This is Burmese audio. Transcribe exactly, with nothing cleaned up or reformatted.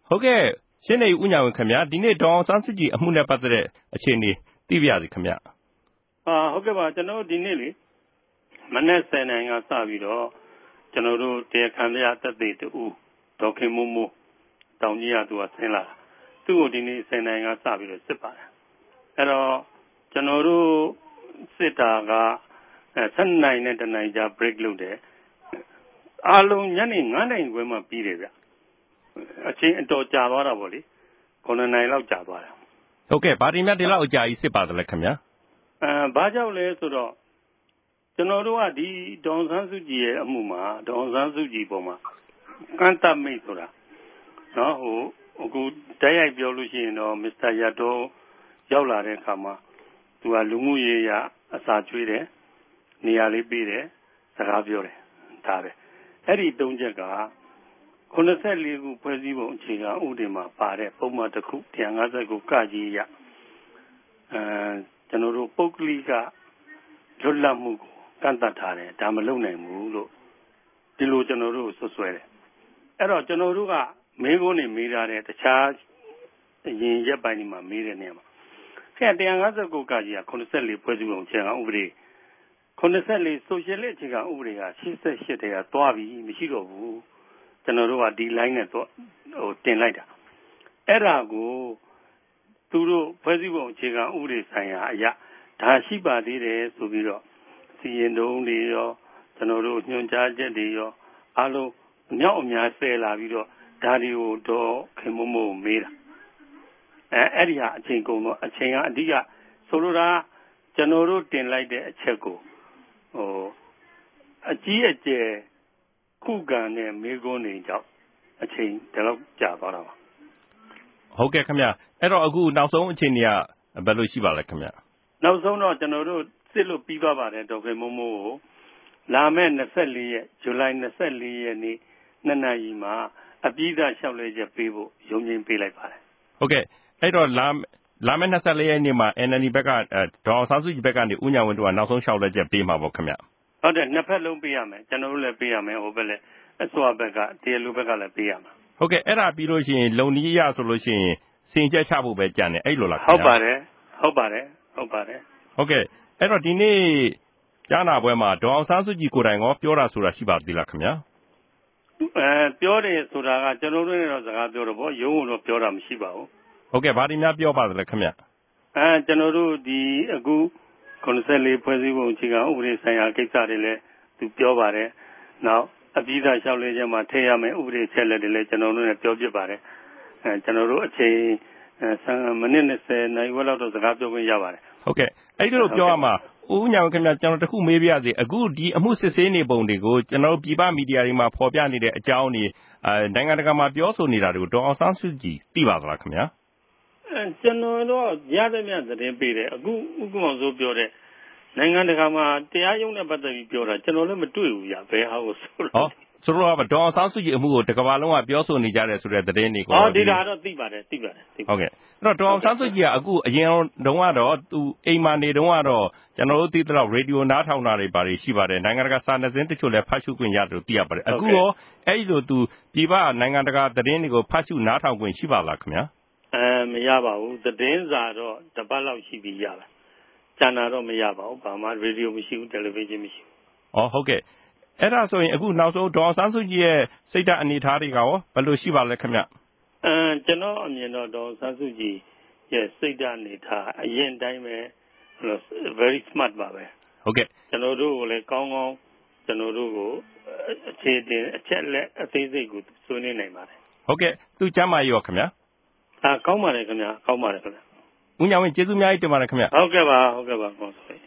ဟုတ်ကဲ့ရှင်းနေဦးညာဝင်ခင်ဗျာဒီနေ့ဒေါအောင်ဆန်းစုကြည်အမှုနဲ့ပတ်သက်တဲ့အခြေအနေသိပြရစီခင်ဗျာအာဟုတ်ကဲ့ပါကျွန်တော်ဒီနေ့လေမနေ့ဆယ်နိုင်ကစပြီးတော့ကျွန်တော်တို့တရားခံရသက်သေတူဒေါခင်မိုးမိုးတောင်ကြီးကသူကဆင်းလာသူ့ကိုဒီနေ့ဆယ်နိုင်ကစပြီးတော့စစ်ပါတယ်အဲ့တော့ကျွန်တော်တို့စစ်တာကဆယ်နိုင်နဲ့တနိုင်ကြာ break လုပ်တယ်အားလုံးညနေ9နိုင်ခွဲမှပြီးတယ်ဗျအချိန်အတော်ကြာသွားတာပေါ့လေ9နိုင်လောက်ကြာသွားတယ်ဟုတ်ကဲ့ဗာဒီမြတ်ဒီလောက်အကြာကြီးစစ်ပါတယ်လေခင်ဗျာအဲဘာကြောင့်လဲဆိုတော့ကျွန်တော်တို့ကဒီဒေါန်ဆန်းစုကြည်ရဲ့အမှုမှာဒေါန်ဆန်းစုကြည်ပေါ်မှာကန့်တတ်မိတ်ဆိုတာနော်ဟိုအခုတိုက်ရိုက်ပြောလို့ရှိရင်တော့မစ္စတာရတောရောက်လာတဲ့အခါမှာသူကလူမှုရေးရအစာကျွေးတယ်နေရာလေးပေးတယ်စကားပြောတယ်ဒါပဲအဲ့ဒီသုံးချက်က84ခုဖွဲ့စည်းပုံအခြေခံဥပဒေမှာပါတဲ့ပုံမှန်တစ်ခုone fiftyခုကကြီးရအဲကျွန်တော်တို့ပုဂ္ဂလိကလွတ်လပ်မှုကိုကန့်သတ်ထားတယ်ဒါမလုပ်နိုင်ဘူးလို့ဒီလိုကျွန်တော်တို့ဆွဆွဲတယ်အဲ့တော့ကျွန်တော်တို့ကမေးခွန်းနေမေးထားတဲ့တခြားအရင်ရက်ပိုင်းဒီမှာမေးတဲ့နေရာမှာအဲ့one fiftyခုကကြီးက84ဖွဲ့စည်းပုံအခြေခံဥပဒေ84ဆိုရှယ်လစ်အခြေခံဥပဒေကeighty-eightတဲကသွားပြီမရှိတော့ဘူးကျွန်တော်တို့ကဒီ line နဲ့တော့ဟိုတင်လိုက်တာအဲ့ဒါကိုသူတို့ဖွဲ့စည်းပုံအခြေခံဥပဒေဆိုင်ရာအရာဒါရှိပါသေးတယ်ဆိုပြီးတော့စီရင်တုံးတွေရောကျွန်တော်တို့ညွှန်ကြားချက်တွေရောအားလုံးအမြောက်အများဆဲလာပြီးတော့ဒါတွေကိုတော့ခင်မမို့မေးတာအဲအဲ့ဒီဟာအချိန်ကုန်တော့အချိန်ကအဓိကဆိုလိုတာကျွန်တော်တို့တင်လိုက်တဲ့အချက်ကိုဟိုအကြီးအကျယ်ခုခံတဲ့မေးခွန်းတွေကြောင့်အချိန်ဒီလောက်ကြာသွားတာပါဟုတ်ကဲ့ခင်ဗျအဲ့တော့အခုနောက်ဆုံးအချိန်တွေကဘယ်လိုရှိပါလဲခင်ဗျနောက်ဆုံးတော့ကျွန်တော်တို့စစ်လို့ပြီးသွားပါတယ်ဒေါက်တာမိုးမိုးကိုလာမယ့်twenty-fourရက်ဇူလိုင်twenty-fourရက်နေ့နှစ်နာရီမှာအပြီးသားလျှောက်လဲချက်ပေးဖို့ရုံးချင်းပေးလိုက်ပါတယ်ဟုတ်ကဲ့အဲ့တော့လာလာမယ့်twenty-fourရက်နေ့မှာ N L D ဘက်ကဒေါအောင်ဆန်းစုကြည်ဘက်ကနေဦးညာဝင်းတို့ကနောက်ဆုံးလျှောက်လဲချက်ပေးမှာပေါ့ခင်ဗျဟုတ်တယ်နှစ်ဖက်လုံးပေးရမယ်ကျွန်တော်တို့လည်းပေးရမယ်ဟိုဘက်လည်းအစိုးရဘက်ကတရားလိုဘက်ကလည်းပေးရမှာဟုတ်ကဲ့အဲ့ဒါပြီးလို့ရှိရင်လုံနီးရဆိုလို့ရှိရင်စင်ကြက်ချဖို့ပဲကြံတယ်အဲ့လိုလားဟုတ်ပါတယ်ဟုတ်ပါတယ်ဟုတ်ပါတယ်ဟုတ်ကဲ့အဲ့တော့ဒီနေ့ကြားနာပွဲမှာဒေါအောင်ဆန်းစုကြည်ကိုယ်တိုင်ရောပြောတာဆိုတာရှိပါသေးလားခင်ဗျာအဲပြောတယ်ဆိုတာကကျွန်တော်တို့လည်းတော့စကားပြောတော့ဗောရုံးတော့ပြောတာမရှိပါဘူးဟုတ်ကဲ့ဗာဒီများပြောပါသလဲခင်ဗျအဲကျွန်တော်တို့ဒီအခု84ဖွဲ့စည်းပုံအခြေခံဥပဒေဆိုင်ရာကိစ္စတွေလည်းသူပြောပါတယ်နောက်အပြီးသားလျှောက်လဲချက်မှာထည့်ရမယ်ဥပဒေချက်လက်တွေလည်းကျွန်တော်တို့လည်းပြောပြပါတယ်အဲကျွန်တော်တို့အချိန်မိနစ်twentyနိုင်ဝက်လောက်တော့စကားပြောခွင့်ရပါတယ်ဟုတ်ကဲ့အဲ့ဒီလိုပြောရမှာဦးညာခင်ဗျာကျွန်တော်တခုမေးပြရစီအခုဒီအမှုစစ်ဆေးနေပုံတွေကိုကျွန်တော်တို့ပြည်ပမီဒီယာတွေမှာဖော်ပြနေတဲ့အကြောင်းတွေအဲနိုင်ငံတကာမှာပြောဆိုနေတာတွေကိုဒေါအောင်ဆန်းစုကြည်သိပါသလားခင်ဗျာအဲကျွန်တော်တော့ရသမျှသတင်းပေးတယ်အခုဥက္ကမောင်စိုးပြောတဲ့နိုင်ငံတကာမှာတရားရုံးနဲ့ပတ်သက်ပြီးပြောတာကျွန်တော်လည်းမတွေ့ဘူးရဘယ်ဟာကိုဆိုတော့ဟောဆိုတော့ဒေါအောင်ဆန်းစုကြည်အမှုကိုတကမ္ဘာလုံးကပြောဆိုနေကြတယ်ဆိုတဲ့သတင်းတွေကိုဟောဒီဒါတော့သိပါတယ်သိပါတယ်ဟုတ်ကဲ့အဲ့တော့ဒေါအောင်ဆန်းစုကြည်ကအခုအရင်တုန်းကတော့သူအိမ်မှာနေတုန်းကတော့ကျွန်တော်တို့သိသလောက်ရေဒီယိုနားထောင်တာတွေပါရှိပါတယ်နိုင်ငံတကာစာနယ်ဇင်းတချို့လည်းဖတ်ရှုခွင့်ရတယ်လို့သိရပါတယ်အခုရောအဲ့ဒီလိုသူပြည်ပနိုင်ငံတကာသတင်းတွေကိုဖတ်ရှုနားထောင်ခွင့်ရှိပါလားခင်ဗျာအဲမရပါဘူးသတင်းစာတော့တပတ်လောက်ရှိပြီးရပါကျန်တာတော့မရပါဘူးဘာမှရေဒီယိုမရှိဘူးတယ်လီဗီရှင်းမရှိဘူးဩဟုတ်ကဲ့အဲ့ဒါဆိုရင်အခုနောက်ဆုံးဒေါအောင်ဆန်းစုကြည်ရဲ့စိတ်ဓာတ်အနေအထားတွေကရောဘယ်လိုရှိပါလဲခင်ဗျအဲကျွန်တော်အမြင်တော့ဒေါအောင်ဆန်းစုကြည်ရဲ့စိတ်ဓာတ်အနေအထားအရင်တိုင်းပဲ very smart ပါပဲဟုတ်ကဲ့ကျွန်တော်တို့ကိုလည်းကောင်းကောင်းကျွန်တော်တို့ကိုအခြေတင်အချက်လက်အသေးစိတ်ကိုဆွေးနွေးနိုင်ပါတယ်ဟုတ်ကဲ့သူကျမ်းမာရေးရောခင်ဗျာအာကောင်းပါတယ်ခင်ဗျာကောင်းပါတယ်ခင်ဗျာဦးညာဝင်းကျေးဇူးအများကြီးတင်ပါတယ်ခင်ဗျဟုတ်ကဲ့ပါဟုတ်ကဲ့ပါကောင်းပါ